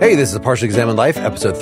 Hey, this is A Partially Examined Life, episode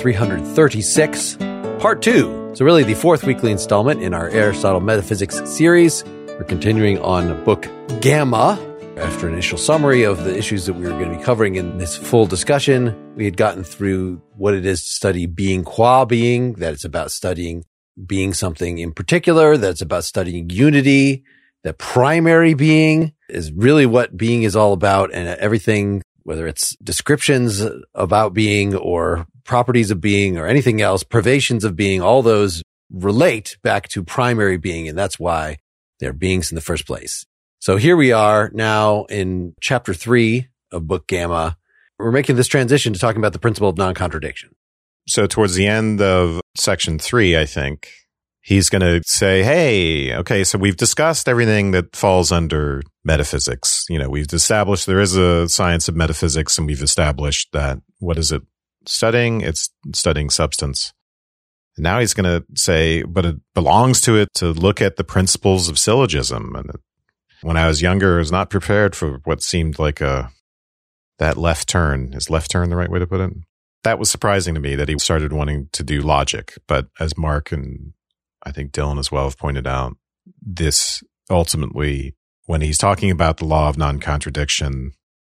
336, part 2. So really the fourth weekly installment in our Aristotle Metaphysics series. We're continuing on book Gamma. After an initial summary of the issues that we were going to be covering in this full discussion, we had gotten through what it is to study being qua being, that it's about studying being something in particular, that it's about studying unity, that primary being is really what being is all about, and everything, whether it's descriptions about being or properties of being or anything else, privations of being, all those relate back to primary being, and that's why they're beings in the first place. So here we are now in chapter 3 of book Gamma. We're making this transition to talking about the principle of non-contradiction. So towards the end of section 3, I think, he's going to say, hey, okay, so we've discussed everything that falls under metaphysics. You know, we've established there is a science of metaphysics, and we've established that, what is it studying? It's studying substance. And now he's going to say, but it belongs to it to look at the principles of syllogism. And when I was younger, I was not prepared for what seemed like that left turn. Is left turn the right way to put it? That was surprising to me that he started wanting to do logic. But as Mark and I think Dylan as well have pointed out, this ultimately, when he's talking about the law of non-contradiction,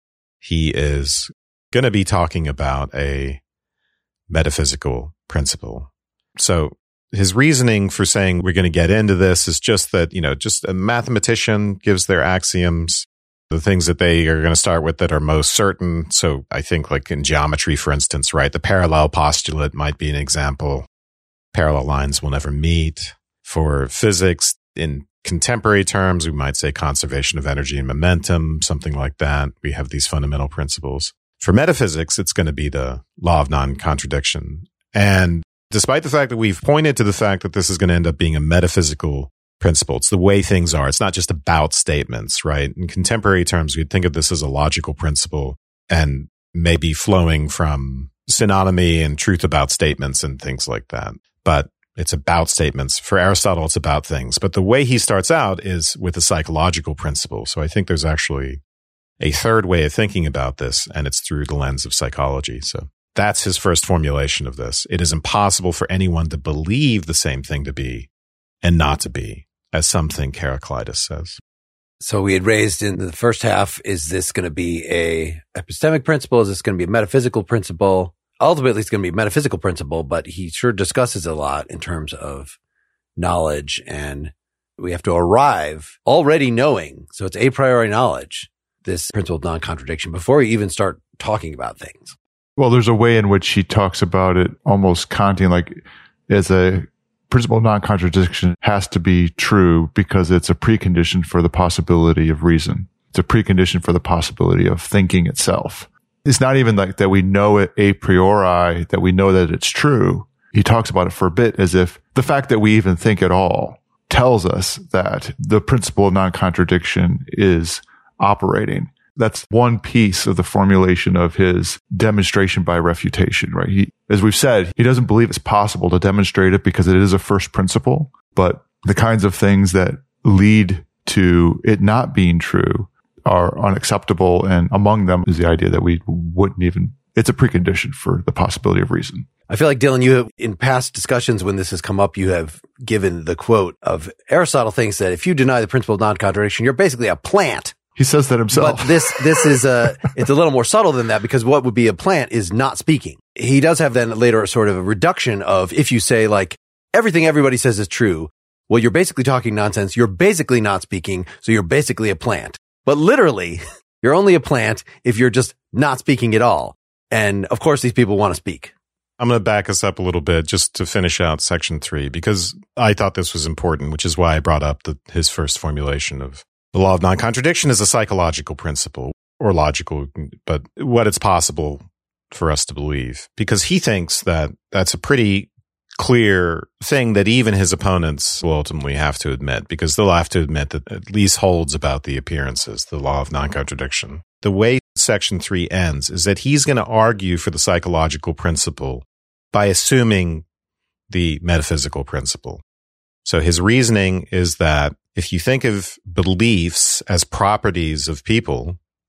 he is going to be talking about a metaphysical principle. So his reasoning for saying we're going to get into this is just that, you know, just a mathematician gives their axioms, the things that they are going to start with that are most certain. So I think like in geometry, for instance, right, the parallel postulate might be an example. Parallel lines will never meet. For physics, in contemporary terms, we might say conservation of energy and momentum, something like that. We have these fundamental principles. For metaphysics, it's going to be the law of non-contradiction. And despite the fact that we've pointed to the fact that this is going to end up being a metaphysical principle, it's the way things are. It's not just about statements, right? In contemporary terms, we'd think of this as a logical principle and maybe flowing from synonymy and truth about statements and things like that. But it's about statements. For Aristotle, it's about things. But the way he starts out is with a psychological principle. So I think there's actually a third way of thinking about this, and it's through the lens of psychology. So that's his first formulation of this. It is impossible for anyone to believe the same thing to be and not to be, as some think Heraclitus says. So we had raised in the first half, is this going to be a epistemic principle? Is this going to be a metaphysical principle? Ultimately, it's going to be a metaphysical principle, but he sure discusses a lot in terms of knowledge, and we have to arrive already knowing. So it's a priori knowledge, this principle of non-contradiction, before we even start talking about things. Well, there's a way in which he talks about it almost Kantian, like as a principle of non-contradiction has to be true because it's a precondition for the possibility of reason. It's a precondition for the possibility of thinking itself. It's not even like that we know it a priori, that we know that it's true. He talks about it for a bit as if the fact that we even think at all tells us that the principle of non-contradiction is operating. That's one piece of the formulation of his demonstration by refutation, right? As we've said, he doesn't believe it's possible to demonstrate it because it is a first principle, but the kinds of things that lead to it not being true are unacceptable. And among them is the idea that we wouldn't even, it's a precondition for the possibility of reason. I feel like, Dylan, you have, in past discussions when this has come up, you have given the quote of Aristotle thinks that if you deny the principle of non-contradiction, you're basically a plant. He says that himself. But this is it's a little more subtle than that, because what would be a plant is not speaking. He does have then later a sort of a reduction of, if you say like everything everybody says is true, well, you're basically talking nonsense. You're basically not speaking. So you're basically a plant. But literally, you're only a plant if you're just not speaking at all. And of course, these people want to speak. I'm going to back us up a little bit just to finish out section 3, because I thought this was important, which is why I brought up his first formulation of the law of non-contradiction is a psychological principle, or logical, but what it's possible for us to believe. Because he thinks that that's a pretty clear thing that even his opponents will ultimately have to admit, because they'll have to admit that at least holds about the appearances, the law of non-contradiction. The way section 3 ends is that he's going to argue for the psychological principle by assuming the metaphysical principle. So his reasoning is that if you think of beliefs as properties of people,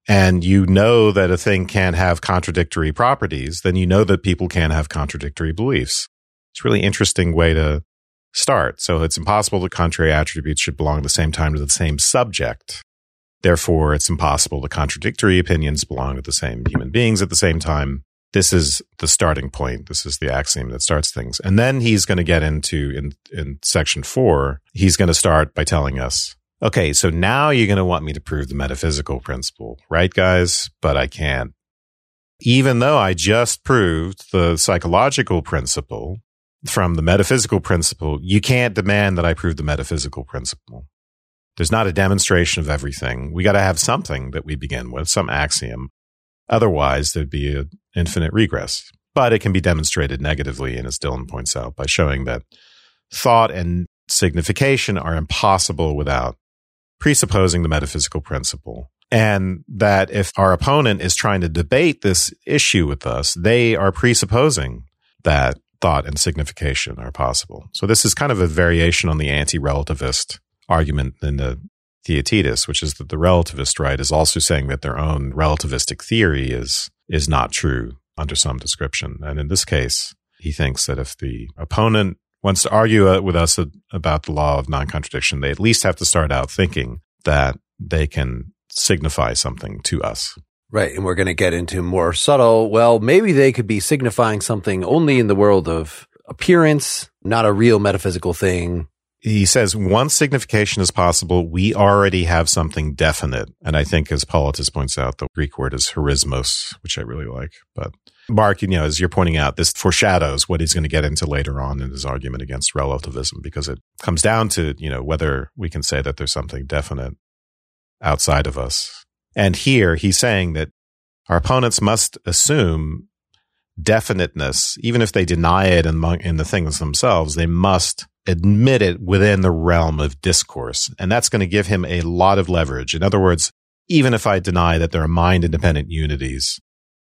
and you know that a thing can have contradictory properties, then you know that people can have contradictory beliefs. It's a really interesting way to start. So it's impossible that contrary attributes should belong at the same time to the same subject. Therefore, it's impossible that contradictory opinions belong to the same human beings at the same time. This is the starting point. This is the axiom that starts things. And then he's going to get into, in section 4, he's going to start by telling us, okay, so now you're going to want me to prove the metaphysical principle, right, guys? But I can't. Even though I just proved the psychological principle from the metaphysical principle, you can't demand that I prove the metaphysical principle. There's not a demonstration of everything. We got to have something that we begin with, some axiom. Otherwise, there'd be an infinite regress. But it can be demonstrated negatively, and as Dylan points out, by showing that thought and signification are impossible without presupposing the metaphysical principle. And that if our opponent is trying to debate this issue with us, they are presupposing that thought and signification are possible. So this is kind of a variation on the anti-relativist argument in the Theaetetus, which is that the relativist, right, is also saying that their own relativistic theory is not true under some description. And in this case, he thinks that if the opponent wants to argue with us about the law of non-contradiction, they at least have to start out thinking that they can signify something to us. Right. And we're going to get into more subtle, well, maybe they could be signifying something only in the world of appearance, not a real metaphysical thing. He says, once signification is possible, we already have something definite. And I think, as Paulides points out, the Greek word is charismos, which I really like. But Mark, as you're pointing out, this foreshadows what he's going to get into later on in his argument against relativism, because it comes down to, whether we can say that there's something definite outside of us. And here he's saying that our opponents must assume definiteness, even if they deny it in the things themselves, they must admit it within the realm of discourse. And that's going to give him a lot of leverage. In other words, even if I deny that there are mind-independent unities,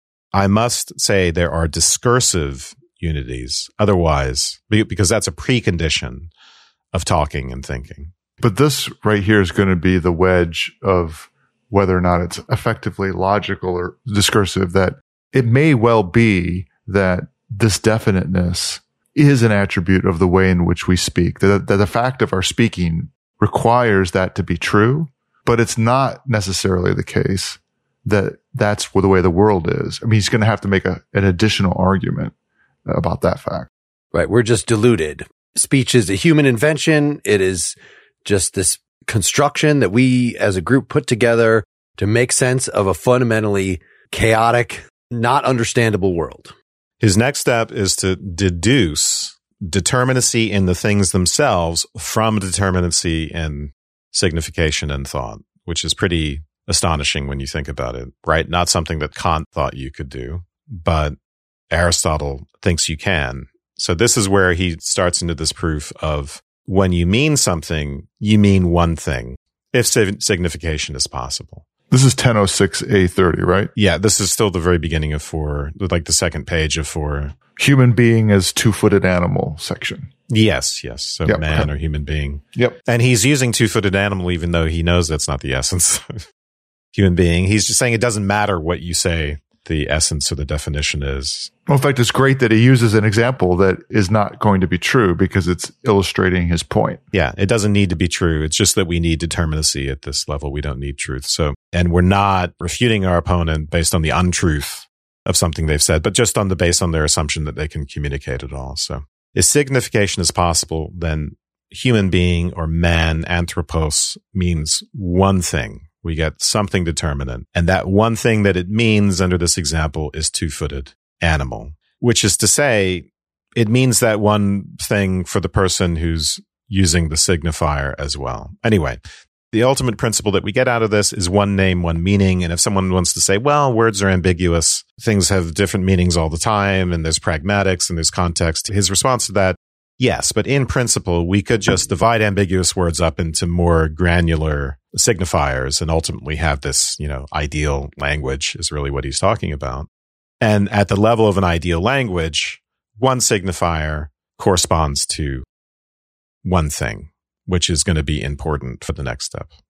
I must say there are discursive unities. Otherwise, because that's a precondition of talking and thinking. But this right here is going to be the wedge of whether or not it's effectively logical or discursive, that it may well be that this definiteness is an attribute of the way in which we speak, that the fact of our speaking requires that to be true, but it's not necessarily the case that that's the way the world is. I mean, he's going to have to make an additional argument about that fact. Right. We're just deluded. Speech is a human invention. It is just this construction that we as a group put together to make sense of a fundamentally chaotic, not understandable world. His next step is to deduce determinacy in the things themselves from determinacy in signification and thought, which is pretty astonishing when you think about it, right? Not something that Kant thought you could do, but Aristotle thinks you can. So this is where he starts into this proof of when you mean something, you mean one thing, if signification is possible. This is 1006A30, right? Yeah, this is still the very beginning of 4, like the second page of 4. Human being as two-footed animal section. Yes. So yep. Man or human being. Yep. And he's using two-footed animal even though he knows that's not the essence of human being. He's just saying it doesn't matter what you say the essence or the definition is. Well, in fact, it's great that he uses an example that is not going to be true because it's illustrating his point. Yeah, it doesn't need to be true. It's just that we need determinacy at this level. We don't need truth. And we're not refuting our opponent based on the untruth of something they've said, but just based on their assumption that they can communicate at all. So if signification is possible, then human being or man, anthropos, means one thing. We get something determinate. And that one thing that it means under this example is two-footed animal, which is to say, it means that one thing for the person who's using the signifier as well. Anyway, the ultimate principle that we get out of this is one name, one meaning. And if someone wants to say, well, words are ambiguous, things have different meanings all the time, and there's pragmatics and there's context, his response to that, yes, but in principle, we could just divide ambiguous words up into more granular signifiers and ultimately have this, ideal language is really what he's talking about. And at the level of an ideal language, one signifier corresponds to one thing, which is going to be important for the next step.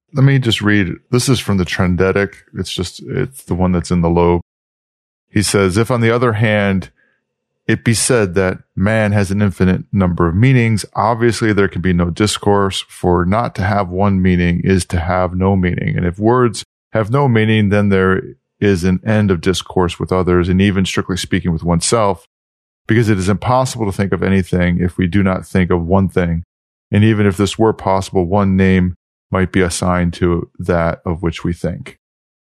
Let me just read. This is from the Trendetic. It's the one that's in the Loeb. He says, if on the other hand, it be said that man has an infinite number of meanings, obviously there can be no discourse, for not to have one meaning is to have no meaning. And if words have no meaning, then there is an end of discourse with others, and even strictly speaking with oneself, because it is impossible to think of anything if we do not think of one thing. And even if this were possible, one name might be assigned to that of which we think.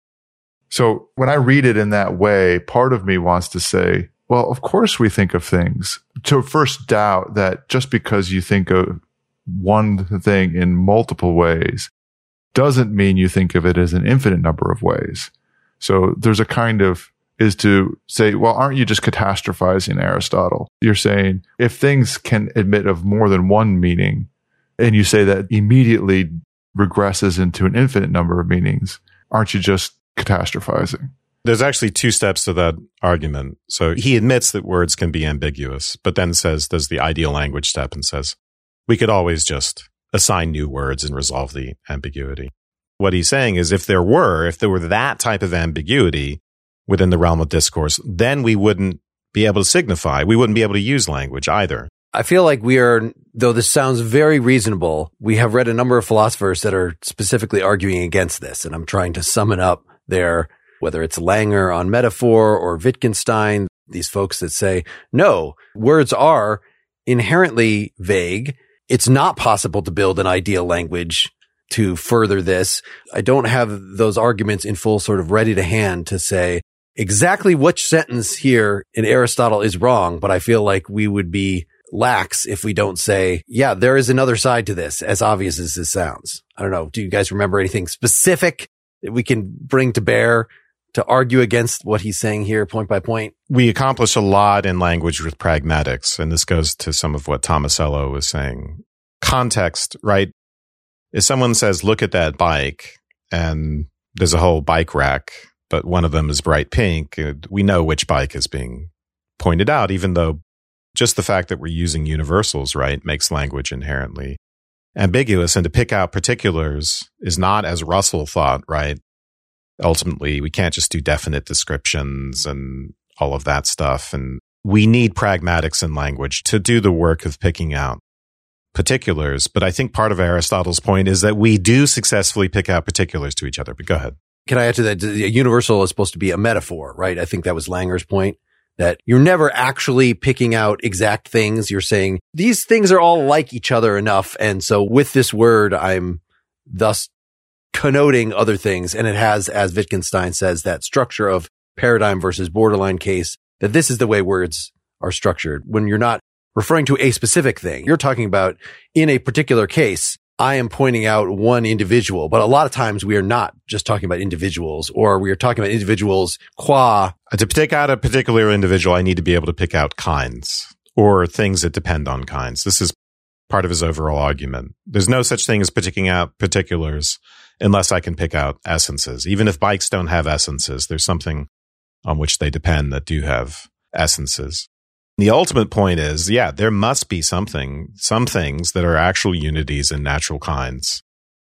So when I read it in that way, part of me wants to say, well, of course we think of things. To first doubt that just because you think of one thing in multiple ways doesn't mean you think of it as an infinite number of ways. So there's a kind of, is to say, well, aren't you just catastrophizing Aristotle? You're saying if things can admit of more than one meaning, and you say that immediately regresses into an infinite number of meanings, aren't you just catastrophizing? There's actually two steps to that argument. So he admits that words can be ambiguous, but then says there's the ideal language step and says we could always just assign new words and resolve the ambiguity. What he's saying is if there were that type of ambiguity within the realm of discourse, then we wouldn't be able to signify. We wouldn't be able to use language either. I feel like we are, though this sounds very reasonable, we have read a number of philosophers that are specifically arguing against this, and I'm trying to sum it up there, whether it's Langer on metaphor or Wittgenstein, these folks that say, no, words are inherently vague. It's not possible to build an ideal language to further this. I don't have those arguments in full sort of ready to hand to say exactly which sentence here in Aristotle is wrong, but I feel like we would be lax if we don't say, yeah, there is another side to this, as obvious as this sounds. I don't know. Do you guys remember anything specific that we can bring to bear to argue against what he's saying here point by point? We accomplish a lot in language with pragmatics, and this goes to some of what Tomasello was saying. Context, right? If someone says, look at that bike, and there's a whole bike rack, but one of them is bright pink, we know which bike is being pointed out, even though just the fact that we're using universals, right, makes language inherently ambiguous. And to pick out particulars is not, as Russell thought, right? Ultimately, we can't just do definite descriptions and all of that stuff. And we need pragmatics in language to do the work of picking out particulars. But I think part of Aristotle's point is that we do successfully pick out particulars to each other. But go ahead. Can I add to that? A universal is supposed to be a metaphor, right? I think that was Langer's point, that you're never actually picking out exact things. You're saying these things are all like each other enough. And so with this word, I'm thus connoting other things. And it has, as Wittgenstein says, that structure of paradigm versus borderline case, that this is the way words are structured. When you're not referring to a specific thing, you're talking about in a particular case, I am pointing out one individual, but a lot of times we are not just talking about individuals, or we are talking about individuals qua. To pick out a particular individual, I need to be able to pick out kinds or things that depend on kinds. This is part of his overall argument. There's no such thing as picking out particulars unless I can pick out essences. Even if bikes don't have essences, there's something on which they depend that do have essences. The ultimate point is, yeah, there must be some things that are actual unities in natural kinds.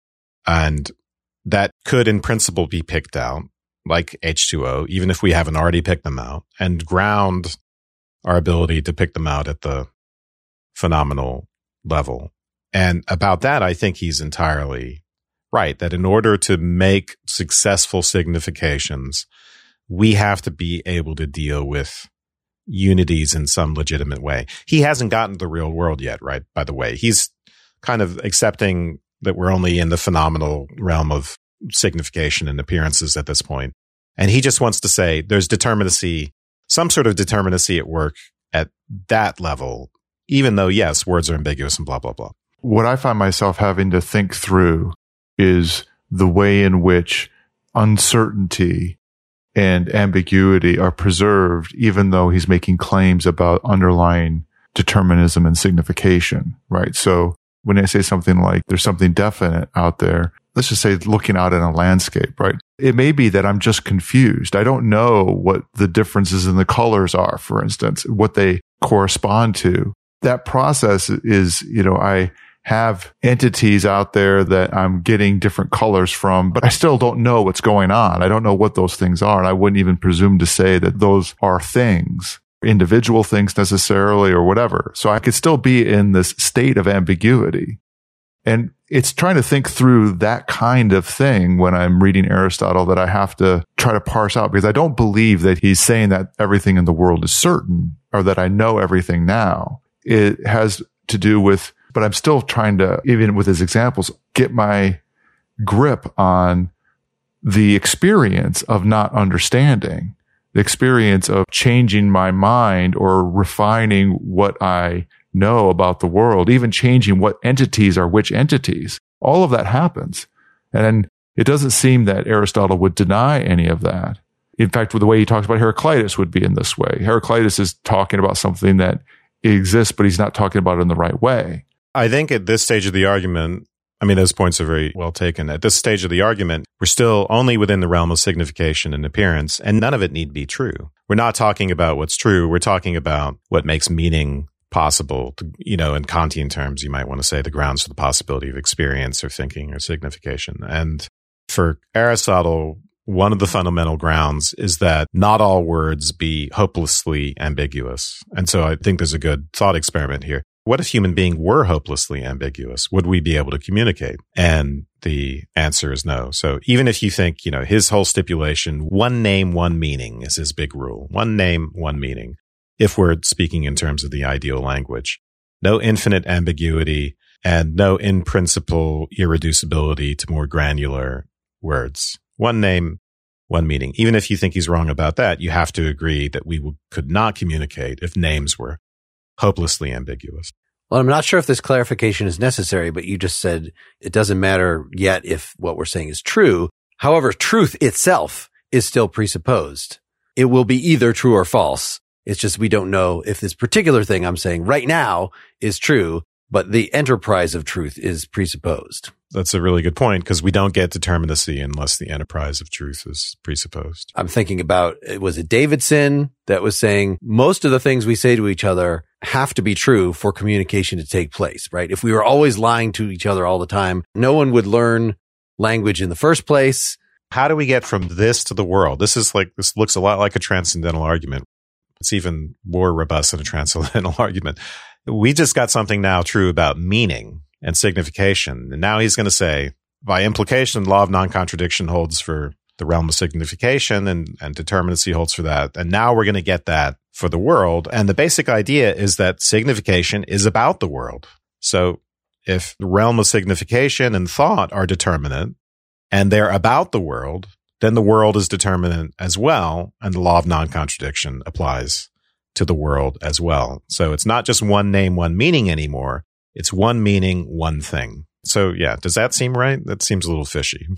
And that could in principle be picked out, like H2O, even if we haven't already picked them out, and ground our ability to pick them out at the phenomenal level. And about that, I think he's entirely right, that in order to make successful significations, we have to be able to deal with unities in some legitimate way. He hasn't gotten to the real world yet, right? By the way, he's kind of accepting that we're only in the phenomenal realm of signification and appearances at this point. And he just wants to say there's determinacy, some sort of determinacy at work at that level, even though, yes, words are ambiguous and blah, blah, blah. What I find myself having to think through is the way in which uncertainty and ambiguity are preserved, even though he's making claims about underlying determinism and signification, right? So when I say something like there's something definite out there, let's just say looking out in a landscape, right? It may be that I'm just confused. I don't know what the differences in the colors are, for instance, what they correspond to. That process is, I have entities out there that I'm getting different colors from, but I still don't know what's going on. I don't know what those things are. And I wouldn't even presume to say that those are things, individual things necessarily or whatever. So I could still be in this state of ambiguity. And it's trying to think through that kind of thing when I'm reading Aristotle that I have to try to parse out, because I don't believe that he's saying that everything in the world is certain or that I know everything now. It has to do with, but I'm still trying to, even with his examples, get my grip on the experience of not understanding, the experience of changing my mind or refining what I know about the world, even changing what entities are which entities. All of that happens. And it doesn't seem that Aristotle would deny any of that. In fact, the way he talks about Heraclitus would be in this way. Heraclitus is talking about something that exists, but he's not talking about it in the right way. I think at this stage of the argument, I mean, those points are very well taken. At this stage of the argument, we're still only within the realm of signification and appearance, and none of it need be true. We're not talking about what's true. We're talking about what makes meaning possible. In Kantian terms, you might want to say the grounds for the possibility of experience or thinking or signification. And for Aristotle, one of the fundamental grounds is that not all words be hopelessly ambiguous. And so I think there's a good thought experiment here. What if human being were hopelessly ambiguous? Would we be able to communicate? And the answer is no. So even if you think, his whole stipulation, one name, one meaning is his big rule. One name, one meaning. If we're speaking in terms of the ideal language, no infinite ambiguity and no in principle irreducibility to more granular words. One name, one meaning. Even if you think he's wrong about that, you have to agree that we could not communicate if names were hopelessly ambiguous. Well, I'm not sure if this clarification is necessary, but you just said it doesn't matter yet if what we're saying is true. However, truth itself is still presupposed. It will be either true or false. It's just we don't know if this particular thing I'm saying right now is true, but the enterprise of truth is presupposed. That's a really good point, because we don't get determinacy unless the enterprise of truth is presupposed. I'm thinking about, was it Davidson that was saying most of the things we say to each other have to be true for communication to take place, right? If we were always lying to each other all the time, no one would learn language in the first place. How do we get from this to the world? This looks a lot like a transcendental argument. It's even more robust than a transcendental argument. We just got something now true about meaning and signification. And now he's going to say, by implication, the law of non-contradiction holds for the realm of signification and determinacy holds for that. And now we're going to get that for the world. And the basic idea is that signification is about the world. So if the realm of signification and thought are determinate and they're about the world, then the world is determinate as well. And the law of non-contradiction applies to the world as well. So it's not just one name, one meaning anymore. It's one meaning, one thing. So yeah, does that seem right? That seems a little fishy.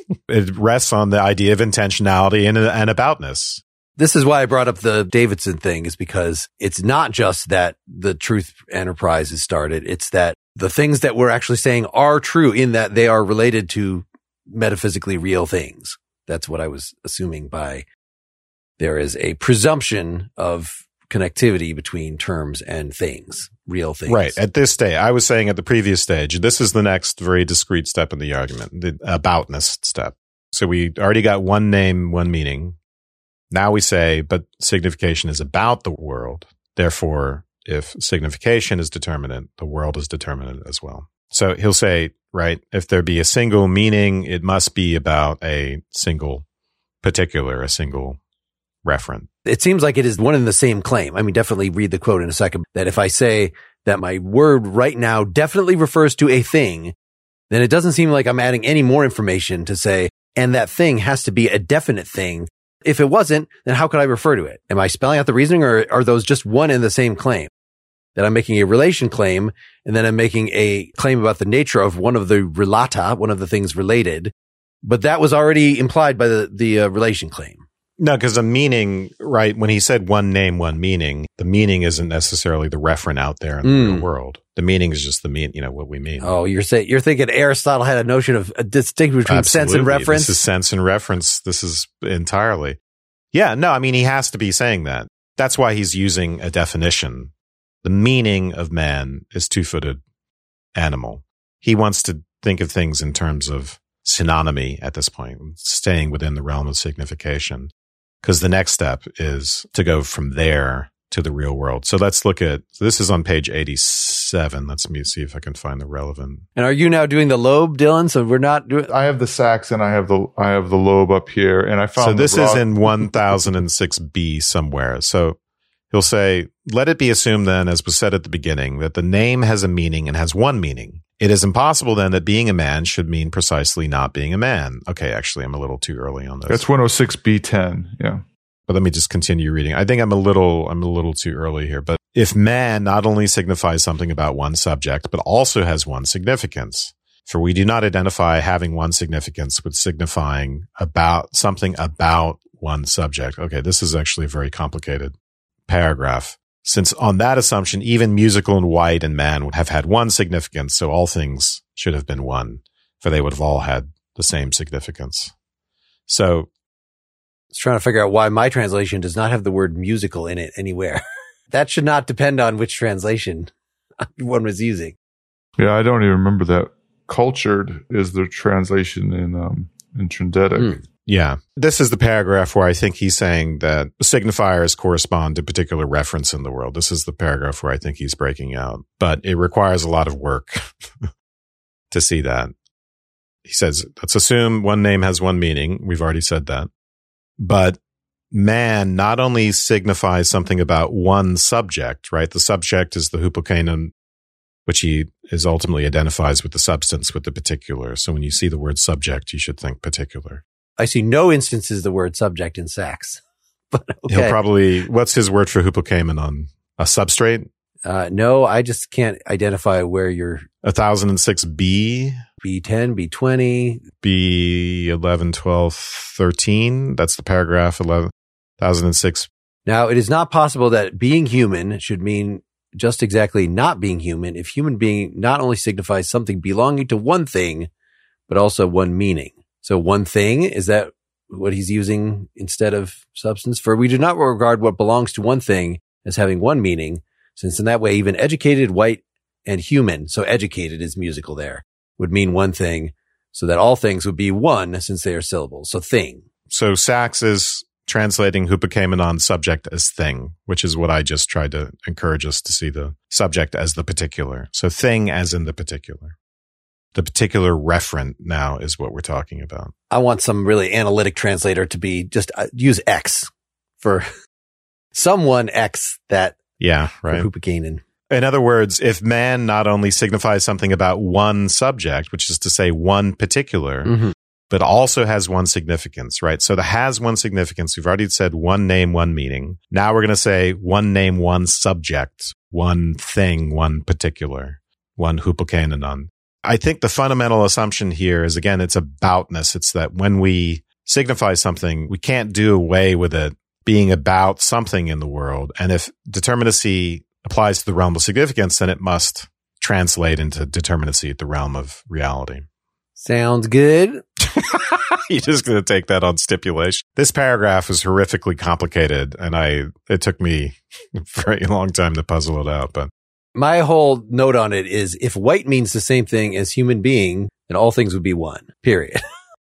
It rests on the idea of intentionality and aboutness. This is why I brought up the Davidson thing, is because it's not just that the truth enterprise is started. It's that the things that we're actually saying are true in that they are related to metaphysically real things. That's what I was assuming by there is a presumption of connectivity between terms and things, real things. Right. At this stage, I was saying at the previous stage, this is the next very discrete step in the argument, the aboutness step. So we already got one name, one meaning. Now we say, but signification is about the world. Therefore, if signification is determinate, the world is determinate as well. So he'll say, right, if there be a single meaning, it must be about a single particular, a single referent. It seems like it is one and the same claim. I mean, definitely read the quote in a second, that if I say that my word right now definitely refers to a thing, then it doesn't seem like I'm adding any more information to say, and that thing has to be a definite thing. If it wasn't, then how could I refer to it? Am I spelling out the reasoning, or are those just one and the same claim? That I'm making a relation claim, and then I'm making a claim about the nature of one of the relata, one of the things related, but that was already implied by the relation claim. No, because the meaning, right, when he said one name, one meaning, the meaning isn't necessarily the referent out there in the real world. The meaning is just what we mean. Oh, you're thinking Aristotle had a notion of a distinction between Absolutely. sense and reference? This is sense and reference. This is entirely. Yeah, no, I mean, he has to be saying that. That's why he's using a definition. The meaning of man is two-footed animal. He wants to think of things in terms of synonymy at this point, staying within the realm of signification, because the next step is to go from there to the real world. So let's look at, this is on page 87. Let me see if I can find the relevant. And are you now doing the lobe, Dylan? So we're not doing. I have the sax and I have the lobe up here, and I found. So this is in 1006b somewhere. So he'll say, let it be assumed then, as was said at the beginning, that the name has a meaning and has one meaning. It is impossible then that being a man should mean precisely not being a man. Okay, actually, I'm a little too early on this. That's 106b10. Yeah. But let me just continue reading. I think I'm a little too early here. But if man not only signifies something about one subject, but also has one significance, for we do not identify having one significance with signifying about something about one subject. Okay, this is actually a very complicated paragraph. Since on that assumption, even musical and white and man would have had one significance, so all things should have been one, for they would have all had the same significance. So, I was trying to figure out why my translation does not have the word musical in it anywhere. That should not depend on which translation one was using. Yeah, I don't even remember that. Cultured is the translation in Trindetic. Yeah. This is the paragraph where I think he's saying that signifiers correspond to particular reference in the world. This is the paragraph where I think he's breaking out. But it requires a lot of work to see that. He says, let's assume one name has one meaning. We've already said that. But man not only signifies something about one subject, right? The subject is the hypokanon, which he is ultimately identifies with the substance, with the particular. So when you see the word subject, you should think particular. I see no instances of the word subject in sax. But okay. He'll probably, what's his word for hypokamenon? A substrate? No, I just can't identify where you're. 1006b? B10, B20. B11, 12, 13. That's the paragraph 1006. Now, it is not possible that being human should mean just exactly not being human if human being not only signifies something belonging to one thing, but also one meaning. So one thing, is that what he's using instead of substance? For we do not regard what belongs to one thing as having one meaning, since in that way even educated, white, and human, so educated is musical there, would mean one thing, so that all things would be one since they are syllables. So thing. So Sachs is translating hypokamenon subject as thing, which is what I just tried to encourage us to see the subject as the particular. So thing as in the particular. The particular referent now is what we're talking about. I want some really analytic translator to be just use X for someone X that. Yeah, right. Hypokanon. In other words, if man not only signifies something about one subject, which is to say one particular, but also has one significance, right? So the has one significance. We've already said one name, one meaning. Now we're going to say one name, one subject, one thing, one particular, one hypokanon. I think the fundamental assumption here is, again, it's aboutness. It's that when we signify something, we can't do away with it being about something in the world. And if determinacy applies to the realm of significance, then it must translate into determinacy at the realm of reality. Sounds good. You're just going to take that on stipulation. This paragraph is horrifically complicated, and it took me a very long time to puzzle it out. But my whole note on it is, if white means the same thing as human being, then all things would be one, period.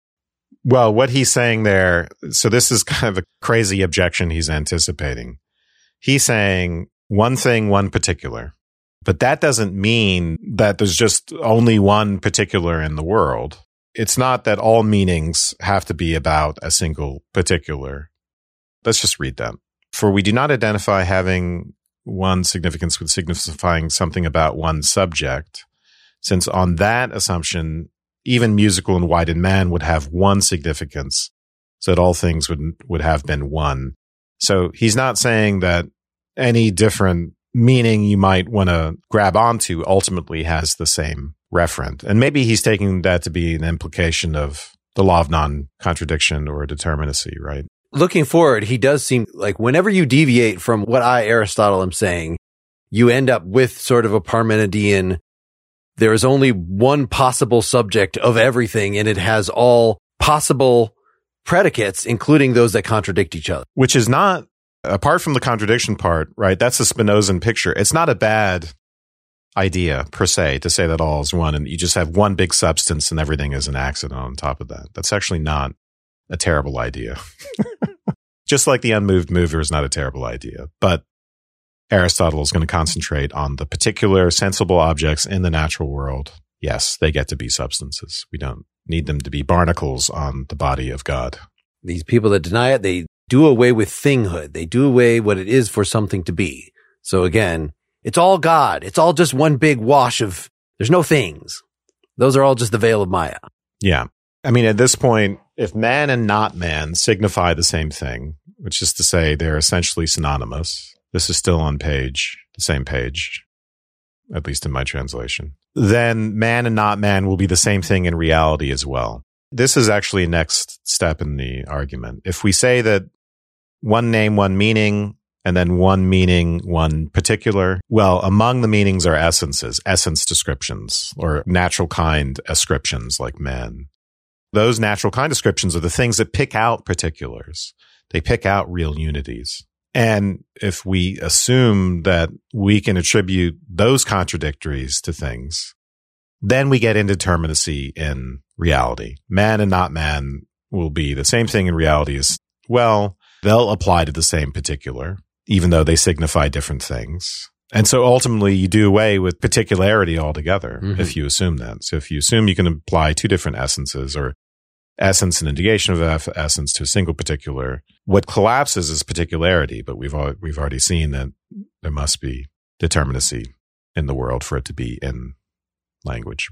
Well, what he's saying there, so this is kind of a crazy objection he's anticipating. He's saying one thing, one particular. But that doesn't mean that there's just only one particular in the world. It's not that all meanings have to be about a single particular. Let's just read that. For we do not identify having one significance with signifying something about one subject, since on that assumption, even musical and white and man would have one significance, so that all things would have been one. So he's not saying that any different meaning you might want to grab onto ultimately has the same referent. And maybe he's taking that to be an implication of the law of non-contradiction or determinacy, right? Looking forward, he does seem like whenever you deviate from what Aristotle, am saying, you end up with sort of a Parmenidean, there is only one possible subject of everything, and it has all possible predicates, including those that contradict each other. Which is not, apart from the contradiction part, right? That's a Spinozan picture. It's not a bad idea per se to say that all is one and you just have one big substance and everything is an accident on top of that. That's actually not a terrible idea. Just like the unmoved mover is not a terrible idea. But Aristotle is going to concentrate on the particular sensible objects in the natural world. Yes, they get to be substances. We don't need them to be barnacles on the body of God. These people that deny it, they do away with thinghood. They do away what it is for something to be. So again, it's all God. It's all just one big wash of, there's no things. Those are all just the veil of Maya. Yeah. I mean, at this point, if man and not man signify the same thing, which is to say they're essentially synonymous, this is still on the same page, at least in my translation, then man and not man will be the same thing in reality as well. This is actually a next step in the argument. If we say that one name, one meaning, and then one meaning, one particular, well, among the meanings are essences, essence descriptions, or natural kind ascriptions like man. Those natural kind descriptions are the things that pick out particulars. They pick out real unities. And if we assume that we can attribute those contradictories to things, then we get indeterminacy in reality. Man and not man will be the same thing in reality as well. They'll apply to the same particular, even though they signify different things. And so ultimately you do away with particularity altogether if you assume that. So if you assume you can apply two different essences or essence and a negation of essence to a single particular, what collapses is particularity, but we've already seen that there must be determinacy in the world for it to be in language.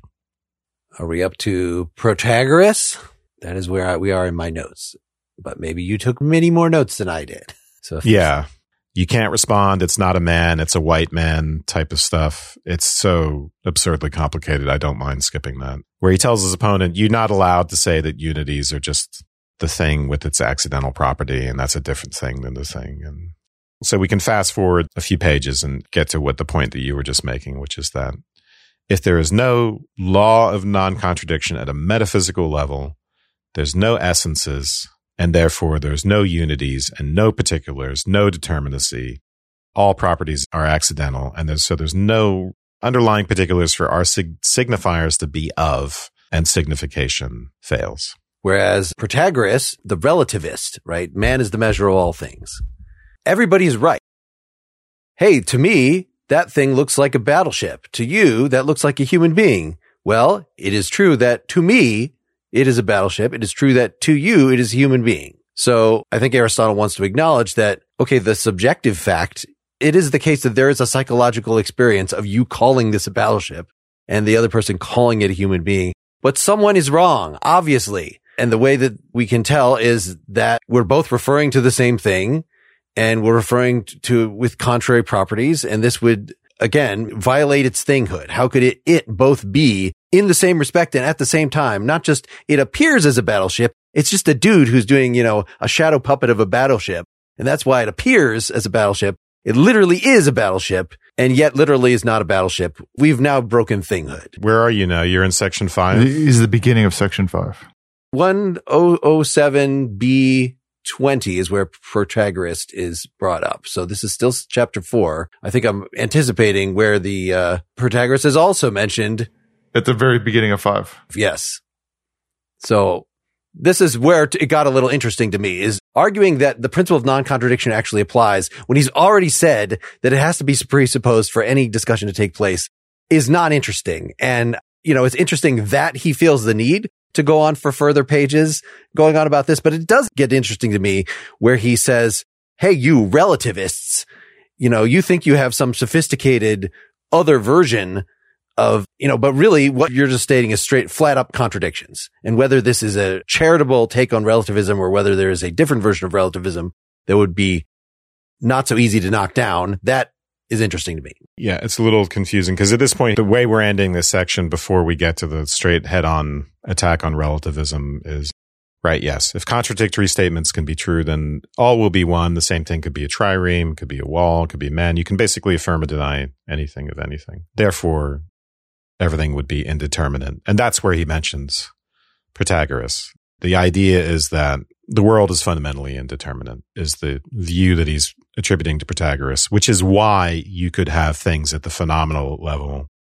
Are we up to Protagoras? That is where we are in my notes. But maybe you took many more notes than I did. So yeah. You can't respond. It's not a man. It's a white man type of stuff. It's so absurdly complicated. I don't mind skipping that. Where he tells his opponent, you're not allowed to say that unities are just the thing with its accidental property, and that's a different thing than the thing. And so we can fast forward a few pages and get to what the point that you were just making, which is that if there is no law of non-contradiction at a metaphysical level, there's no essences, and therefore there's no unities and no particulars, no determinacy. All properties are accidental, and there's no underlying particulars for our signifiers to be of, and signification fails. Whereas Protagoras, the relativist, right? Man is the measure of all things. Everybody's right. Hey, to me, that thing looks like a battleship. To you, that looks like a human being. Well, it is true that to me, it is a battleship. It is true that to you, it is a human being. So I think Aristotle wants to acknowledge that, okay, the subjective fact, it is the case that there is a psychological experience of you calling this a battleship and the other person calling it a human being. But someone is wrong, obviously. And the way that we can tell is that we're both referring to the same thing and we're referring to with contrary properties. And this would, again, violate its thinghood. How could it both be in the same respect and at the same time? Not just it appears as a battleship. It's just a dude who's doing, a shadow puppet of a battleship. And that's why it appears as a battleship. It literally is a battleship and yet literally is not a battleship. We've now broken thinghood. Where are you now? You're in section 5? This is the beginning of section 5. 1007B20 is where Protagoras is brought up. So this is still chapter 4. I think I'm anticipating where the Protagoras is also mentioned. At the very beginning of 5. Yes. So this is where it got a little interesting to me, is arguing that the principle of non-contradiction actually applies when he's already said that it has to be presupposed for any discussion to take place is not interesting. And, it's interesting that he feels the need to go on for further pages going on about this, but it does get interesting to me where he says, hey, you relativists, you think you have some sophisticated other version of, but really what you're just stating is straight flat up contradictions. And whether this is a charitable take on relativism or whether there is a different version of relativism that would be not so easy to knock down, that is interesting to me. Yeah, it's a little confusing because at this point, the way we're ending this section before we get to the straight head-on attack on relativism is, right, yes, if contradictory statements can be true, then all will be one. The same thing could be a trireme, could be a wall, could be a man. You can basically affirm or deny anything of anything. Therefore, everything would be indeterminate. And that's where he mentions Protagoras. The idea is that the world is fundamentally indeterminate, is the view that he's attributing to Protagoras, which is why you could have things at the phenomenal level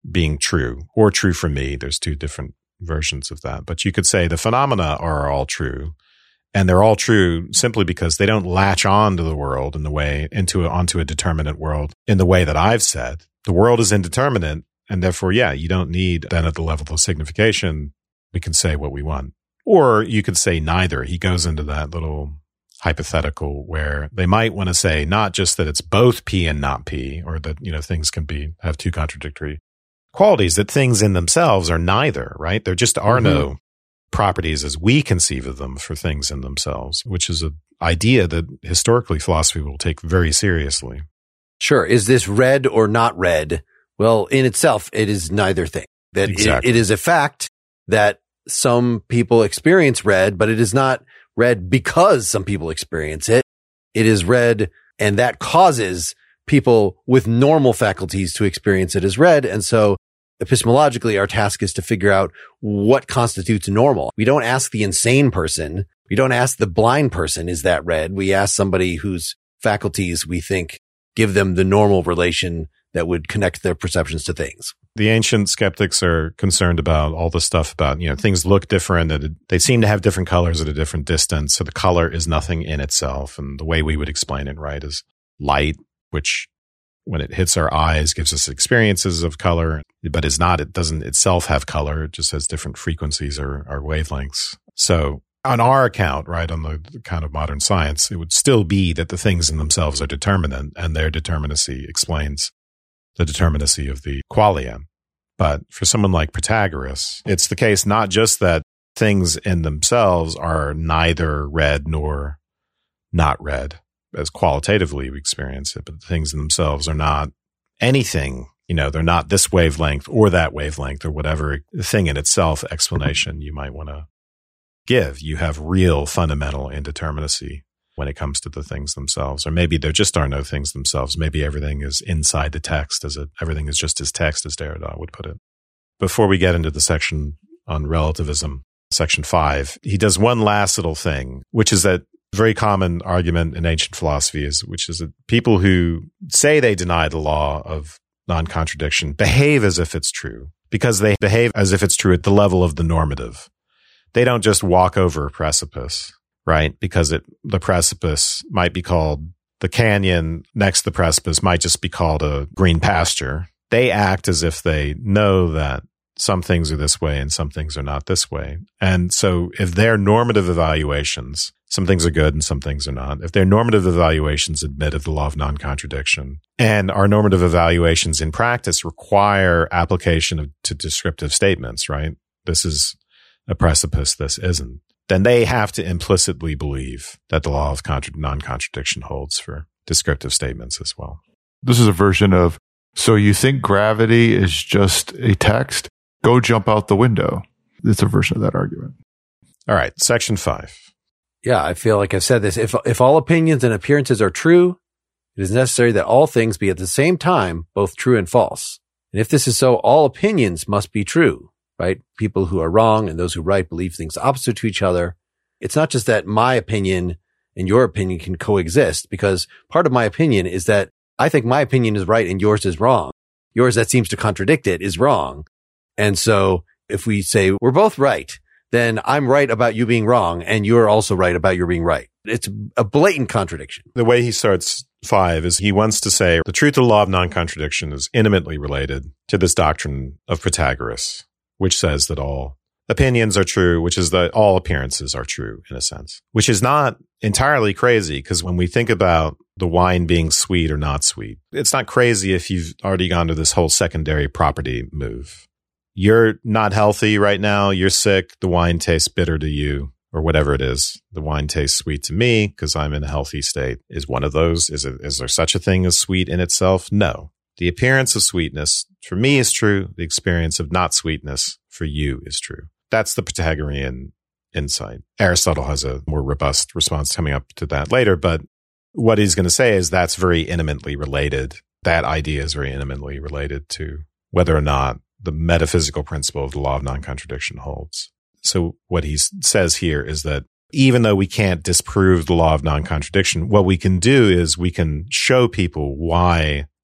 being true or true for me. There's two different versions of that. But you could say the phenomena are all true. And they're all true simply because they don't latch on to the world onto a determinate world in the way that I've said. The world is indeterminate, and therefore, you don't need then at the level of signification, we can say what we want. Or you could say neither. He goes into that little hypothetical where they might want to say not just that it's both P and not P, or that, things can have two contradictory qualities, that things in themselves are neither, right? There just are no properties as we conceive of them for things in themselves, which is an idea that historically philosophy will take very seriously. Sure. Is this red or not red? Well, in itself, it is neither thing. That Exactly. It is a fact that some people experience red, but it is not red because some people experience it. It is red, and that causes people with normal faculties to experience it as red. And so epistemologically, our task is to figure out what constitutes normal. We don't ask the insane person. We don't ask the blind person, is that red? We ask somebody whose faculties we think give them the normal relation that would connect their perceptions to things. The ancient skeptics are concerned about all the stuff about, things look different, and they seem to have different colors at a different distance. So the color is nothing in itself. And the way we would explain it, right, is light, which when it hits our eyes gives us experiences of color, but it doesn't itself have color. It just has different frequencies or wavelengths. So on our account, right, on the account of modern science, it would still be that the things in themselves are determinate, and their determinacy explains the determinacy of the qualia. But for someone like Protagoras, it's the case not just that things in themselves are neither red nor not red, as qualitatively we experience it, but the things in themselves are not anything. They're not this wavelength or that wavelength or whatever thing in itself explanation you might want to give. You have real fundamental indeterminacy when it comes to the things themselves. Or maybe there just are no things themselves. Maybe everything is inside the text, everything is just as text, as Derrida would put it. Before we get into the section on relativism, section 5, he does one last little thing, which is that very common argument in ancient philosophy which is that people who say they deny the law of non-contradiction behave as if it's true, because they behave as if it's true at the level of the normative. They don't just walk over a precipice, right? Because the precipice might be called the canyon next to the precipice might just be called a green pasture. They act as if they know that some things are this way and some things are not this way. And so if their normative evaluations, some things are good and some things are not, if their normative evaluations admit of the law of non-contradiction, and our normative evaluations in practice require application to descriptive statements, right? This is a precipice, this isn't. Then they have to implicitly believe that the law of non-contradiction holds for descriptive statements as well. This is a version of, so you think gravity is just a text? Go jump out the window. It's a version of that argument. All right, section 5. Yeah, I feel like I've said this. If all opinions and appearances are true, it is necessary that all things be at the same time both true and false. And if this is so, all opinions must be true, right? People who are wrong and those who right believe things opposite to each other. It's not just that my opinion and your opinion can coexist, because part of my opinion is that I think my opinion is right and yours is wrong. Yours that seems to contradict it is wrong. And so if we say we're both right, then I'm right about you being wrong and you're also right about your being right. It's a blatant contradiction. The way he starts 5 is he wants to say the truth of the law of non-contradiction is intimately related to this doctrine of Protagoras, which says that all opinions are true, which is that all appearances are true in a sense, which is not entirely crazy, because when we think about the wine being sweet or not sweet, it's not crazy if you've already gone to this whole secondary property move. You're not healthy right now. You're sick. The wine tastes bitter to you, or whatever it is. The wine tastes sweet to me because I'm in a healthy state. Is one of those? Is there such a thing as sweet in itself? No. The appearance of sweetness for me is true. The experience of not sweetness for you is true. That's the Pythagorean insight. Aristotle has a more robust response coming up to that later, but what he's going to say is that's very intimately related. That idea is very intimately related to whether or not the metaphysical principle of the law of non-contradiction holds. So what he says here is that even though we can't disprove the law of non-contradiction, what we can do is we can show people why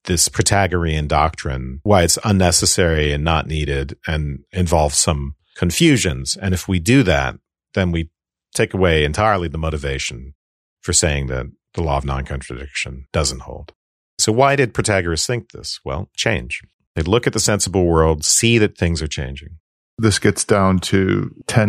this Protagorean doctrine, why it's unnecessary and not needed and involves some confusions. And if we do that, then we take away entirely the motivation for saying that the law of non-contradiction doesn't hold. So why did Protagoras think this? Well, change. They look at the sensible world, see that things are changing. This gets down to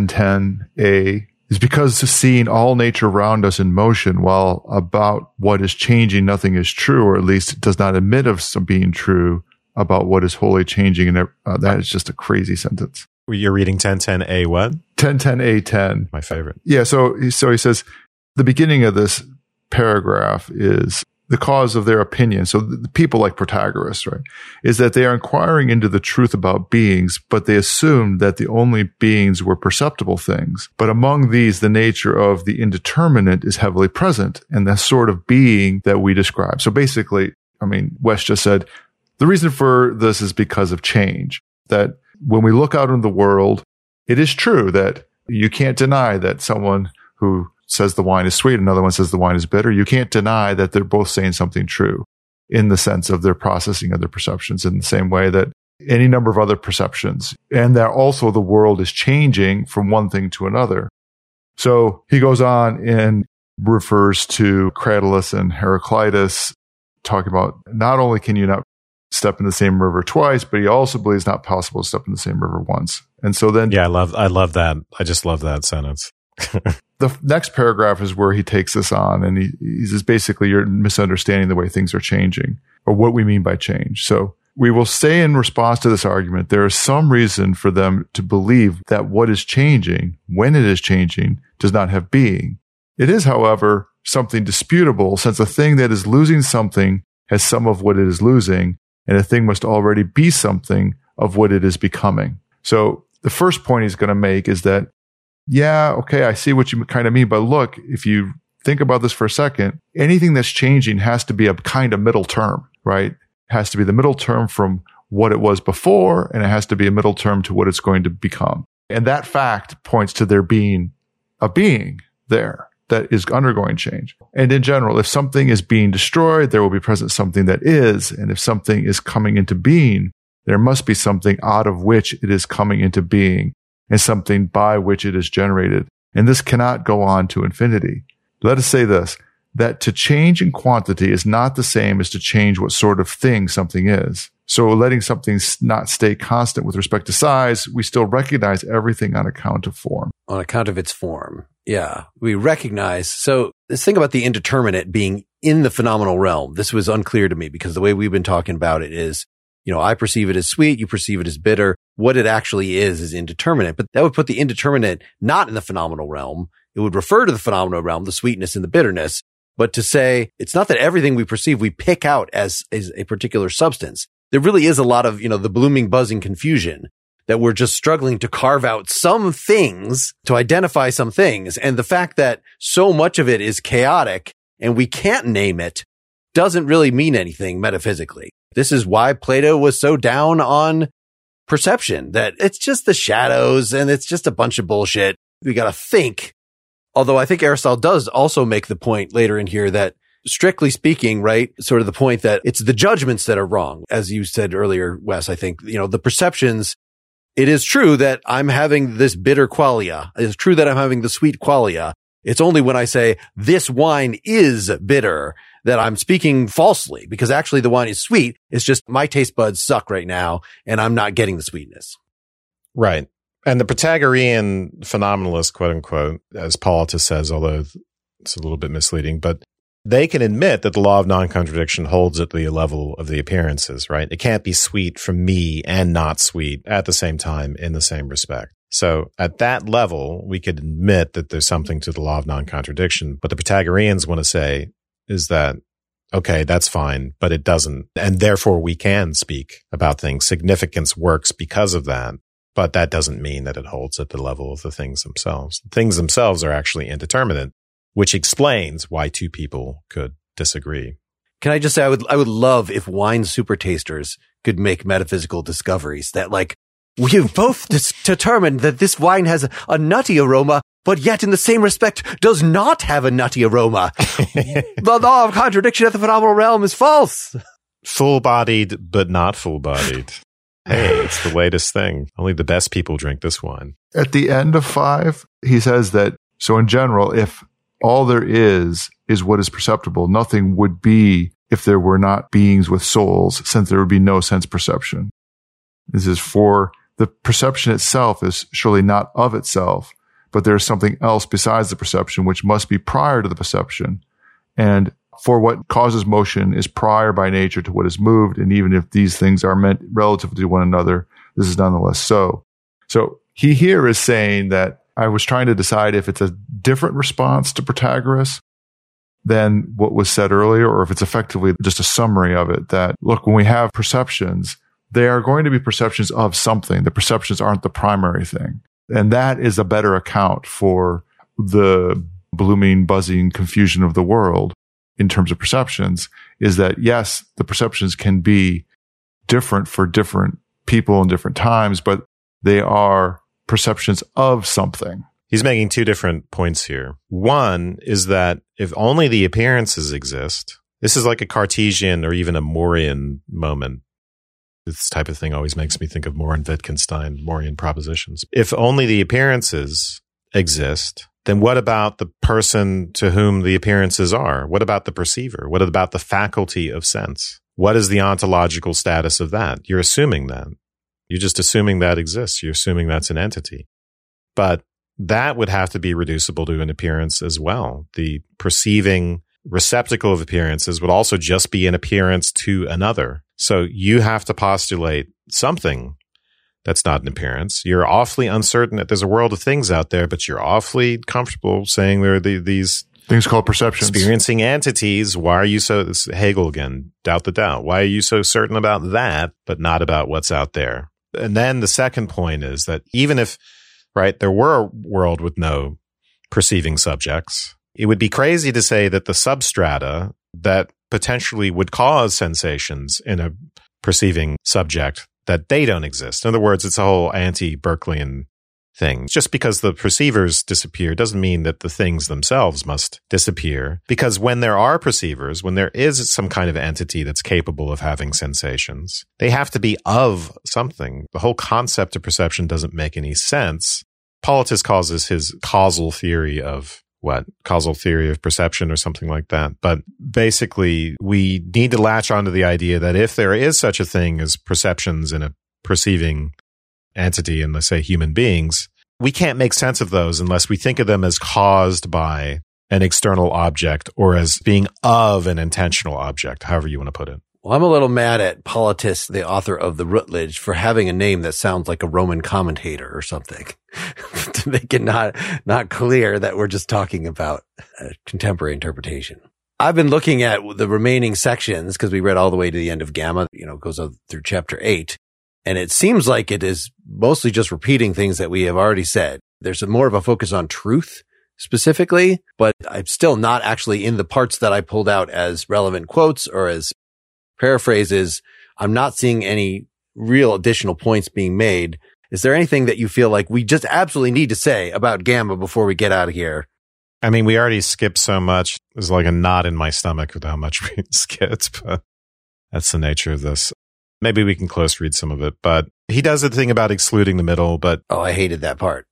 1010a, is because seeing all nature around us in motion, while about what is changing nothing is true, or at least it does not admit of some being true about what is wholly changing. And that is just a crazy sentence. You're reading 1010a what? 1010a10. My favorite. Yeah, so he says, the beginning of this paragraph is the cause of their opinion. So the people like Protagoras, right, is that they are inquiring into the truth about beings, but they assumed that the only beings were perceptible things. But among these, the nature of the indeterminate is heavily present, and the sort of being that we describe. So basically, I mean, Wes just said, the reason for this is because of change. That when we look out in the world, it is true that you can't deny that someone who says the wine is sweet, another one says the wine is bitter. You can't deny that they're both saying something true in the sense of their processing of their perceptions, in the same way that any number of other perceptions, and that also the world is changing from one thing to another. So he goes on and refers to Cratylus and Heraclitus, talking about not only can you not step in the same river twice, but he also believes it's not possible to step in the same river once. And so then, yeah, I love that. I just love that sentence. The next paragraph is where he takes this on, and he says basically you're misunderstanding the way things are changing, or what we mean by change. So we will say in response to this argument, there is some reason for them to believe that what is changing, when it is changing, does not have being. It is, however, something disputable, since a thing that is losing something has some of what it is losing, and a thing must already be something of what it is becoming. So the first point he's going to make is that, yeah, okay, I see what you kind of mean, but look, if you think about this for a second, anything that's changing has to be a kind of middle term, right? It has to be the middle term from what it was before, and it has to be a middle term to what it's going to become. And that fact points to there being a being there that is undergoing change. And in general, if something is being destroyed, there will be present something that is. And if something is coming into being, there must be something out of which it is coming into being, and something by which it is generated. And this cannot go on to infinity. Let us say this, that to change in quantity is not the same as to change what sort of thing something is. So letting something not stay constant with respect to size, we still recognize everything on account of form. On account of its form. Yeah. We recognize. So this thing about the indeterminate being in the phenomenal realm, this was unclear to me, because the way we've been talking about it is, I perceive it as sweet, you perceive it as bitter. What it actually is indeterminate, but that would put the indeterminate not in the phenomenal realm. It would refer to the phenomenal realm, the sweetness and the bitterness. But to say it's not that everything we perceive, we pick out as a particular substance. There really is a lot of, the blooming, buzzing confusion that we're just struggling to carve out some things, to identify some things. And the fact that so much of it is chaotic and we can't name it doesn't really mean anything metaphysically. This is why Plato was so down on perception, that it's just the shadows and it's just a bunch of bullshit. We got to think. Although I think Aristotle does also make the point later in here that, strictly speaking, right, sort of the point that it's the judgments that are wrong. As you said earlier, Wes, I think, the perceptions, it is true that I'm having this bitter qualia. It's true that I'm having the sweet qualia. It's only when I say this wine is bitter that I'm speaking falsely, because actually the wine is sweet. It's just my taste buds suck right now and I'm not getting the sweetness. Right. And the Protagorean phenomenalist, quote unquote, as Paulitus says, although it's a little bit misleading, but they can admit that the law of non-contradiction holds at the level of the appearances, right? It can't be sweet from me and not sweet at the same time in the same respect. So at that level, we could admit that there's something to the law of non-contradiction. But the Pythagoreans want to say is that, okay, that's fine, but it doesn't. And therefore we can speak about things. Significance works because of that. But that doesn't mean that it holds at the level of the things themselves. The things themselves are actually indeterminate, which explains why two people could disagree. Can I just say, I would love if wine super tasters could make metaphysical discoveries that, like, we've both determined that this wine has a nutty aroma, but yet in the same respect does not have a nutty aroma. The law of contradiction at the phenomenal realm is false. Full-bodied, but not full-bodied. Hey, it's the latest thing. Only the best people drink this wine. At the end of 5, he says that, so in general, if all there is what is perceptible, nothing would be if there were not beings with souls, since there would be no sense perception. This is for the perception itself is surely not of itself, but there is something else besides the perception, which must be prior to the perception. And for what causes motion is prior by nature to what is moved. And even if these things are meant relative to one another, this is nonetheless so. So he here is saying that I was trying to decide if it's a different response to Protagoras than what was said earlier, or if it's effectively just a summary of it, that, look, when we have perceptions, they are going to be perceptions of something. The perceptions aren't the primary thing. And that is a better account for the blooming, buzzing confusion of the world in terms of perceptions, is that, yes, the perceptions can be different for different people in different times, but they are perceptions of something. He's making 2 different points here. One is that if only the appearances exist, this is like a Cartesian or even a Morean moment. This type of thing always makes me think of Moore and Wittgenstein, Morean propositions. If only the appearances exist, then what about the person to whom the appearances are? What about the perceiver? What about the faculty of sense? What is the ontological status of that? You're assuming that. You're just assuming that exists. You're assuming that's an entity. But that would have to be reducible to an appearance as well. The perceiving receptacle of appearances would also just be an appearance to another. So you have to postulate something that's not an appearance. You're awfully uncertain that there's a world of things out there, but you're awfully comfortable saying there are these things called perceptions. Experiencing entities. Why are you so, this is Hegel again, doubt the doubt. Why are you so certain about that, but not about what's out there? And then the second point is that even if, right, there were a world with no perceiving subjects, it would be crazy to say that the substrata that potentially would cause sensations in a perceiving subject, that they don't exist. In other words, it's a whole anti-Berkeleyan thing. Just because the perceivers disappear doesn't mean that the things themselves must disappear. Because when there are perceivers, when there is some kind of entity that's capable of having sensations, they have to be of something. The whole concept of perception doesn't make any sense. Politis calls this his causal theory of causal theory of perception or something like that. But basically, we need to latch onto the idea that if there is such a thing as perceptions in a perceiving entity, and let's say human beings, we can't make sense of those unless we think of them as caused by an external object or as being of an intentional object, however you want to put it. Well, I'm a little mad at Politis, the author of the Routledge, for having a name that sounds like a Roman commentator or something to make it not clear that we're just talking about a contemporary interpretation. I've been looking at the remaining sections because we read all the way to the end of Gamma, it goes through chapter 8. And it seems like it is mostly just repeating things that we have already said. There's more of a focus on truth specifically, but I'm still not actually in the parts that I pulled out as relevant quotes or as paraphrases. I'm not seeing any real additional points being made. Is there anything that you feel like we just absolutely need to say about Gamma before we get out of here? I mean, we already skipped so much. There's like a knot in my stomach with how much we skipped, but that's the nature of this. Maybe we can close read some of it, but he does the thing about excluding the middle, but... Oh, I hated that part.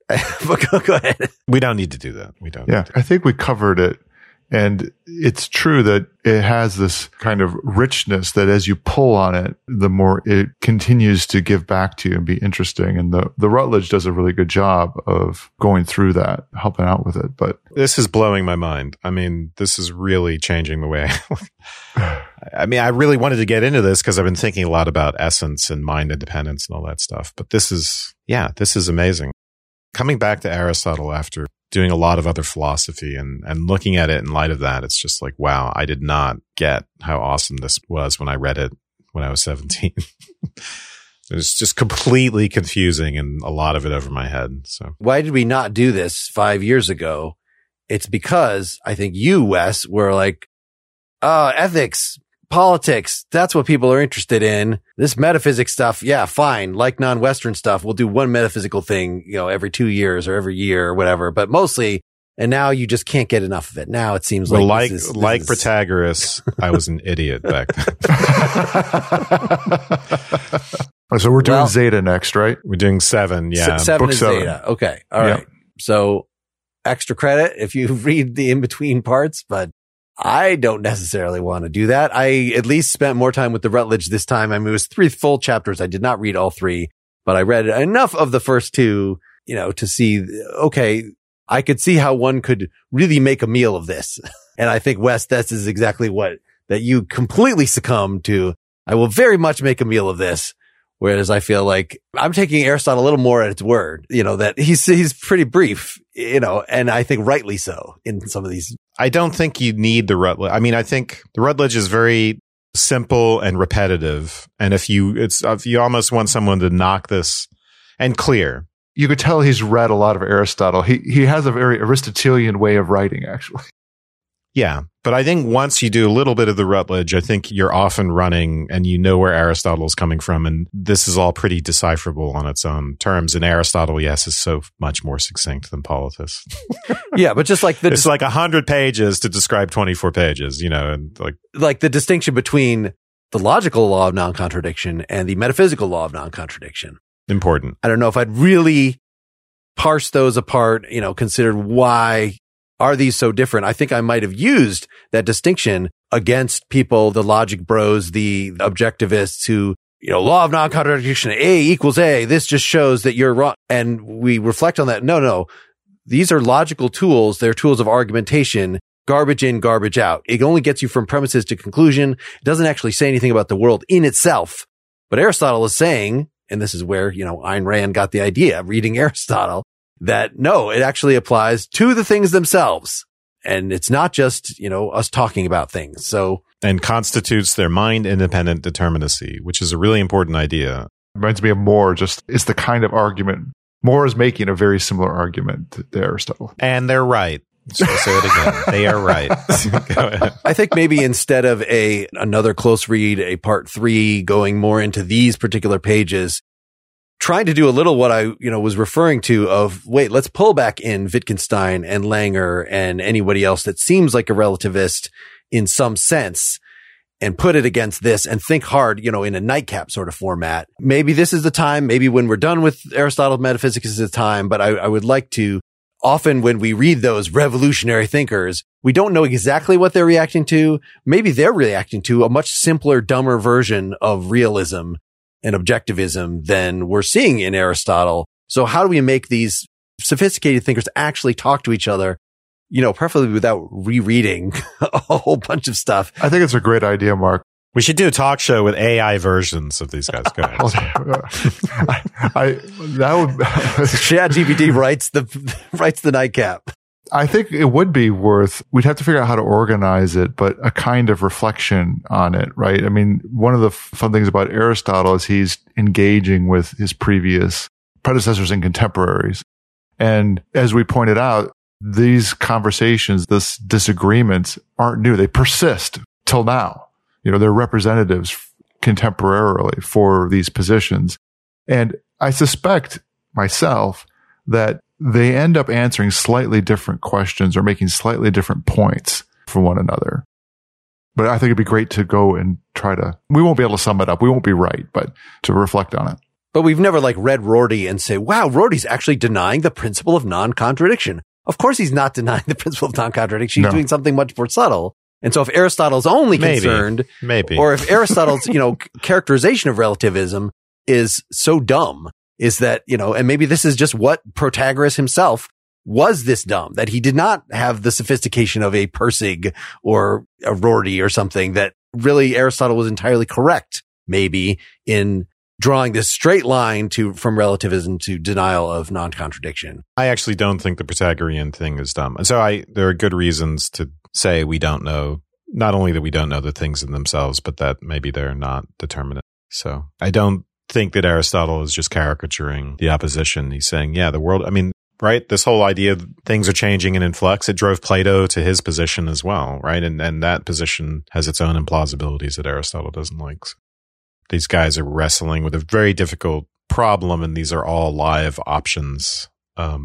Go ahead. We don't need to do that. We don't. Yeah, I think we covered it. And it's true that it has this kind of richness that as you pull on it, the more it continues to give back to you and be interesting. And the Routledge does a really good job of going through that, helping out with it. But this is blowing my mind. I mean, this is really changing the way I mean, I really wanted to get into this because I've been thinking a lot about essence and mind independence and all that stuff. But this is amazing. Coming back to Aristotle after doing a lot of other philosophy and looking at it in light of that, it's just like, wow, I did not get how awesome this was when I read it when I was 17. It was just completely confusing and a lot of it over my head. So why did we not do this 5 years ago? It's because I think you, Wes, were like, ethics, politics, that's what people are interested in. This metaphysics stuff, yeah, fine. Like non-Western stuff, we'll do one metaphysical thing, every 2 years or every year or whatever. But mostly, And now you just can't get enough of it. Now it seems Well, like like Protagoras, I was an idiot back then. So we're doing Zeta next, right? We're doing 7, yeah. 7 Book is 7. Zeta. Okay. All right. So extra credit if you read the in-between parts, but I don't necessarily want to do that. I at least spent more time with the Rutledge this time. I mean, it was 3 full chapters. I did not read all 3, but I read enough of the first 2, to see, okay, I could see how one could really make a meal of this. And I think, Wes, this is exactly that you completely succumb to. I will very much make a meal of this. Whereas I feel like I'm taking Aristotle a little more at its word, that he's pretty brief, and I think rightly so in some of these. I don't think you need the Rutledge. I mean, I think the Rutledge is very simple and repetitive. And if you almost want someone to knock this and clear. You could tell he's read a lot of Aristotle. He has a very Aristotelian way of writing, actually. Yeah. But I think once you do a little bit of the Rutledge, I think you're off and running and you know where Aristotle's coming from. And this is all pretty decipherable on its own terms. And Aristotle, yes, is so much more succinct than Politis. Yeah, but just like it's like 100 pages to describe 24 pages, and like the distinction between the logical law of non-contradiction and the metaphysical law of non-contradiction. Important. I don't know if I'd really parse those apart, considered why are these so different? I think I might have used that distinction against people, the logic bros, the objectivists who, law of non-contradiction, A equals A. This just shows that you're wrong. And we reflect on that. No. These are logical tools. They're tools of argumentation, garbage in, garbage out. It only gets you from premises to conclusion. It doesn't actually say anything about the world in itself. But Aristotle is saying, and this is where, Ayn Rand got the idea, reading Aristotle, that no, it actually applies to the things themselves. And it's not just, us talking about things. And constitutes their mind independent determinacy, which is a really important idea. Reminds me of More, it's the kind of argument. More is making a very similar argument to Aristotle. And they're right. So I'll say it again. They are right. Go ahead. I think maybe instead of another close read, a part 3 going more into these particular pages, trying to do a little what I, was referring to of, wait, let's pull back in Wittgenstein and Langer and anybody else that seems like a relativist in some sense and put it against this and think hard, in a nightcap sort of format. Maybe this is the time. Maybe when we're done with Aristotle's metaphysics is the time, but I would like to often when we read those revolutionary thinkers, we don't know exactly what they're reacting to. Maybe they're reacting to a much simpler, dumber version of realism and objectivism than we're seeing in Aristotle. So how do we make these sophisticated thinkers actually talk to each other, preferably without rereading a whole bunch of stuff? I think it's a great idea, Mark. We should do a talk show with AI versions of these guys. Go ahead. ChatGPT writes the nightcap. I think it would be we'd have to figure out how to organize it, but a kind of reflection on it, right? I mean, one of the fun things about Aristotle is he's engaging with his previous predecessors and contemporaries. And as we pointed out, these conversations, this disagreements aren't new. They persist till now. They're representatives contemporarily for these positions. And I suspect myself that they end up answering slightly different questions or making slightly different points for one another. But I think it'd be great to go and we won't be able to sum it up. We won't be right, but to reflect on it. But we've never read Rorty and say, wow, Rorty's actually denying the principle of non-contradiction. Of course he's not denying the principle of non-contradiction. He's doing something much more subtle. And so if Aristotle's only concerned, or if Aristotle's, characterization of relativism is so dumb, is that, and maybe this is just what Protagoras himself was this dumb, that he did not have the sophistication of a Pirsig or a Rorty or something, that really Aristotle was entirely correct, maybe, in drawing this straight line from relativism to denial of non-contradiction. I actually don't think the Pythagorean thing is dumb. And so there are good reasons to say we don't know, not only that we don't know the things in themselves, but that maybe they're not determinate. So I don't think that Aristotle is just caricaturing the opposition. He's saying, yeah, the world, right? This whole idea of things are changing and in flux, it drove Plato to his position as well, right? And that position has its own implausibilities that Aristotle doesn't like. So these guys are wrestling with a very difficult problem, and these are all live options.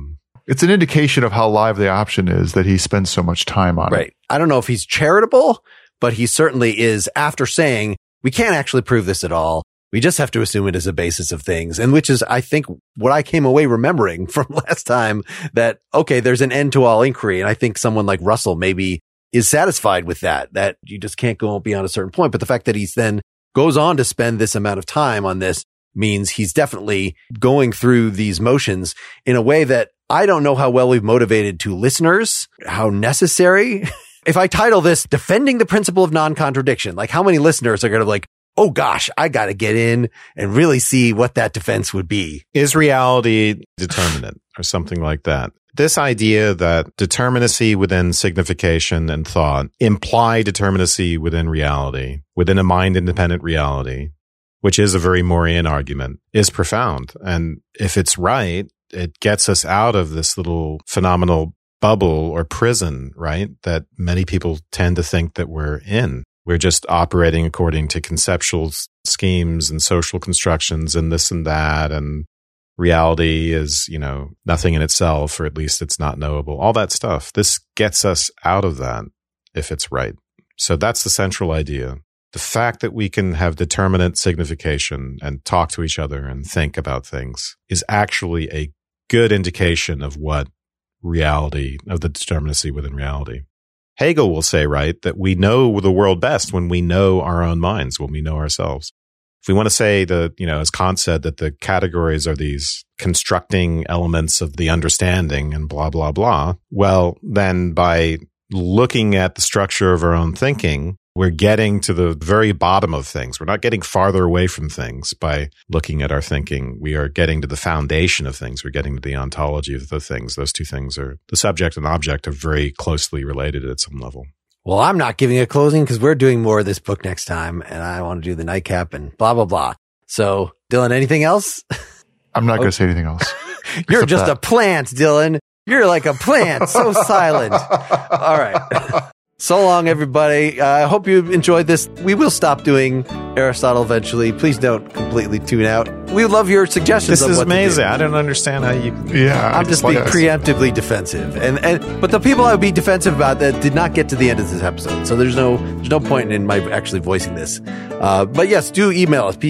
It's an indication of how live the option is that he spends so much time on it. Right. I don't know if he's charitable, but he certainly is, after saying, we can't actually prove this at all. We just have to assume it is a basis of things. And which is, I think, what I came away remembering from last time, that, okay, there's an end to all inquiry. And I think someone like Russell maybe is satisfied with that you just can't go beyond a certain point. But the fact that he's then goes on to spend this amount of time on this means he's definitely going through these motions in a way that I don't know how well we've motivated to listeners, how necessary. If I title this Defending the Principle of Non-Contradiction, like how many listeners are going to be like, oh gosh, I got to get in and really see what that defense would be. Is reality determinate or something like that? This idea that determinacy within signification and thought imply determinacy within reality, within a mind-independent reality, which is a very Morean argument, is profound. And if it's right, it gets us out of this little phenomenal bubble or prison, right? That many people tend to think that we're in. We're just operating according to conceptual schemes and social constructions and this and that. And reality is, nothing in itself, or at least it's not knowable. All that stuff. This gets us out of that if it's right. So that's the central idea. The fact that we can have determinate signification and talk to each other and think about things is actually a good indication of what reality, of the determinacy within reality. Hegel will say, right, that we know the world best when we know our own minds, when we know ourselves. If we want to say that, as Kant said, that the categories are these constructing elements of the understanding and blah, blah, blah, well, then by looking at the structure of our own thinking, we're getting to the very bottom of things. We're not getting farther away from things by looking at our thinking. We are getting to the foundation of things. We're getting to the ontology of the things. Those two things are, the subject and object, are very closely related at some level. Well, I'm not giving a closing because we're doing more of this book next time, and I want to do the nightcap and blah, blah, blah. So, Dylan, anything else? I'm not going to say anything else. You're just a plant, Dylan. You're like a plant, so silent. All right. So long, everybody. I hope you enjoyed this. We will stop doing Aristotle eventually. Please don't completely tune out. We love your suggestions. This is amazing. I don't understand how you. Yeah, I'm just being preemptively defensive, but the people I would be defensive about that did not get to the end of this episode. So there's no point in my actually voicing this. But yes, do email us,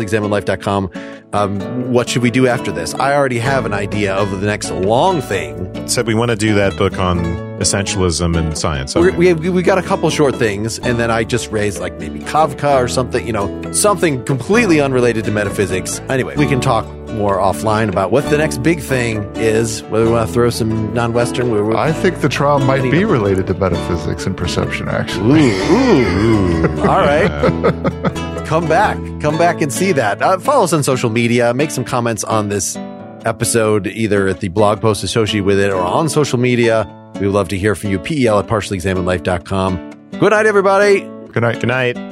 pel@partiallyexaminedlife.com. What should we do after this? I already have an idea of the next long thing. Said we want to do that book on essentialism and science. Okay. We got a couple short things, and then I just raised like maybe Kafka or something, something completely unrelated to metaphysics. Anyway, we can talk more offline about what the next big thing is, whether we want to throw some non-Western. I think the trial might be related to metaphysics and perception, actually. Ooh. All right. Come back and see that. Follow us on social media. Make some comments on this episode, either at the blog post associated with it or on social media. We would love to hear from you. pel@partiallyexaminedlife.com. Good night, everybody. Good night. Good night.